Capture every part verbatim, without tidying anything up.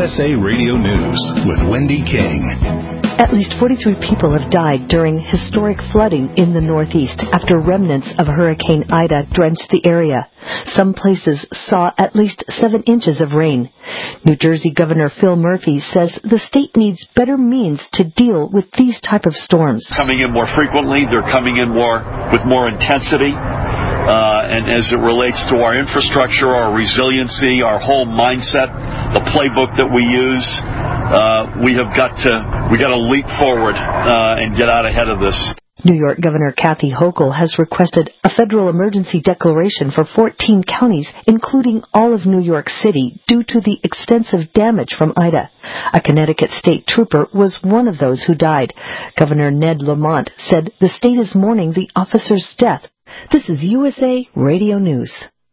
S A Radio News with Wendy King. At least forty-three people have died during historic flooding in the Northeast after remnants of Hurricane Ida drenched the area. Some places saw at least seven inches of rain. New Jersey Governor Phil Murphy says the state needs better means to deal with these type of storms. Coming in more frequently, they're coming in more with more intensity. Uh, and as it relates to our infrastructure, our resiliency, our whole mindset, the playbook that we use, uh, we have got to we got to leap forward uh, and get out ahead of this. New York Governor Kathy Hochul has requested a federal emergency declaration for fourteen counties, including all of New York City, due to the extensive damage from Ida. A Connecticut state trooper was one of those who died. Governor Ned Lamont said the state is mourning the officer's death. This is U S A Radio News.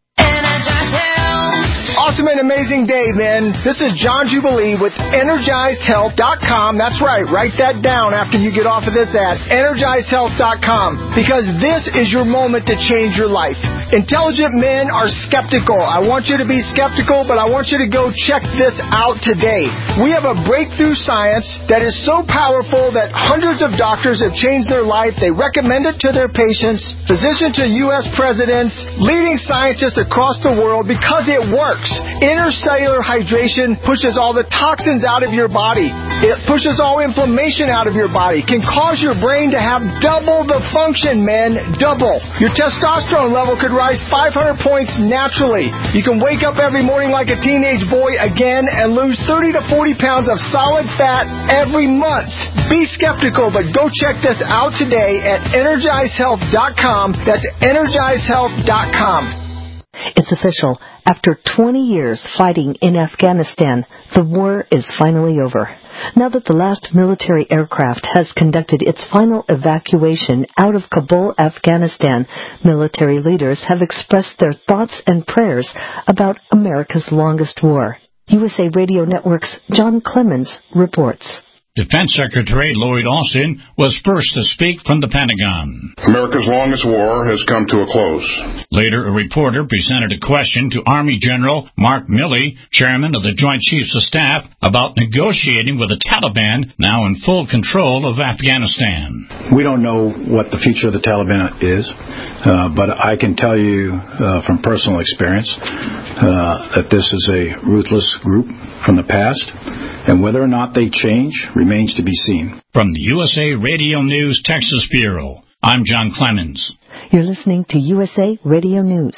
Awesome and amazing day, man. This is John Jubilee with Energized Health dot com. That's right. Write that down after you get off of this ad. Energized Health dot com. Because this is your moment to change your life. Intelligent men are skeptical. I want you to be skeptical, but I want you to go check this out today. We have a breakthrough science that is so powerful that hundreds of doctors have changed their life. They recommend it to their patients, physicians to U S presidents, leading scientists across the world because it works. Intercellular hydration pushes all the toxins out of your body. It pushes all inflammation out of your body. Can cause your brain to have double the function, man. Double. Your testosterone level could rise five hundred points naturally. You can wake up every morning like a teenage boy again and lose thirty to forty pounds of solid fat every month. Be skeptical, but go check this out today at Energized Health dot com. That's Energized Health dot com. It's official. After twenty years fighting in Afghanistan, the war is finally over. Now that the last military aircraft has conducted its final evacuation out of Kabul, Afghanistan, military leaders have expressed their thoughts and prayers about America's longest war. U S A Radio Network's John Clemens reports. Defense Secretary Lloyd Austin was first to speak from the Pentagon. America's longest war has come to a close. Later, a reporter presented a question to Army General Mark Milley, chairman of the Joint Chiefs of Staff, about negotiating with the Taliban, now in full control of Afghanistan. We don't know what the future of the Taliban is, uh, but I can tell you uh, from personal experience uh, that this is a ruthless group from the past, and whether or not they change remains to be seen. From the U S A Radio News Texas Bureau, I'm John Clemens. You're listening to U S A Radio News.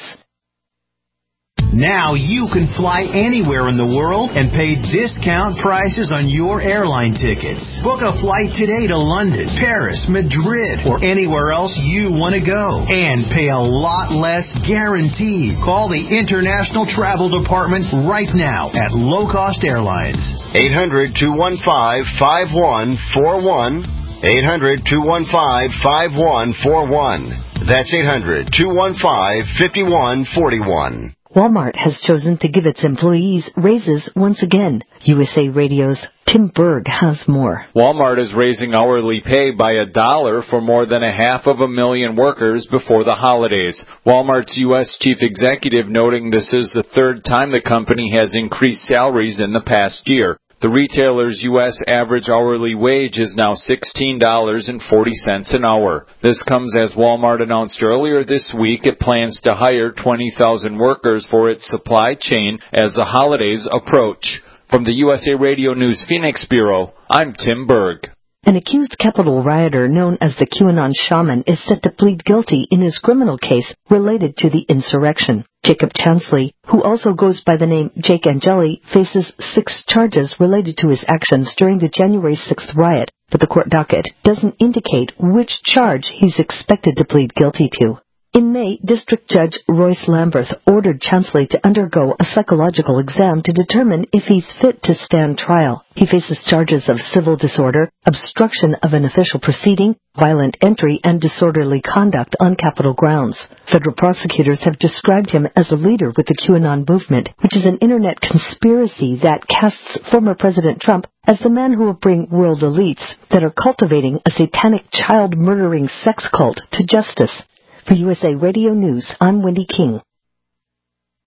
Now you can fly anywhere in the world and pay discount prices on your airline tickets. Book a flight today to London, Paris, Madrid, or anywhere else you want to go. And pay a lot less guaranteed. Call the International Travel Department right now at Low Cost Airlines. eight hundred, two one five, five one four one. eight hundred, two one five, five one four one. That's eight hundred, two one five, five one four one. Walmart has chosen to give its employees raises once again. U S A Radio's Tim Berg has more. Walmart is raising hourly pay by a dollar for more than a half of a million workers before the holidays. Walmart's U S chief executive noting this is the third time the company has increased salaries in the past year. The retailer's U S average hourly wage is now sixteen dollars and forty cents an hour. This comes as Walmart announced earlier this week it plans to hire twenty thousand workers for its supply chain as the holidays approach. From the U S A Radio News Phoenix Bureau, I'm Tim Berg. An accused Capitol rioter known as the QAnon Shaman is set to plead guilty in his criminal case related to the insurrection. Jacob Chansley, who also goes by the name Jake Angeli, faces six charges related to his actions during the January sixth riot, but the court docket doesn't indicate which charge he's expected to plead guilty to. In May, District Judge Royce Lamberth ordered Chansley to undergo a psychological exam to determine if he's fit to stand trial. He faces charges of civil disorder, obstruction of an official proceeding, violent entry, and disorderly conduct on Capitol grounds. Federal prosecutors have described him as a leader with the QAnon movement, which is an internet conspiracy that casts former President Trump as the man who will bring world elites that are cultivating a satanic child-murdering sex cult to justice. For U S A Radio News, I'm Wendy King.